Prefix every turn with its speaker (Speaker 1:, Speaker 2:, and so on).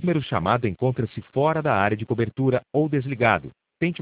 Speaker 1: número chamado encontra-se fora da área de cobertura ou desligado.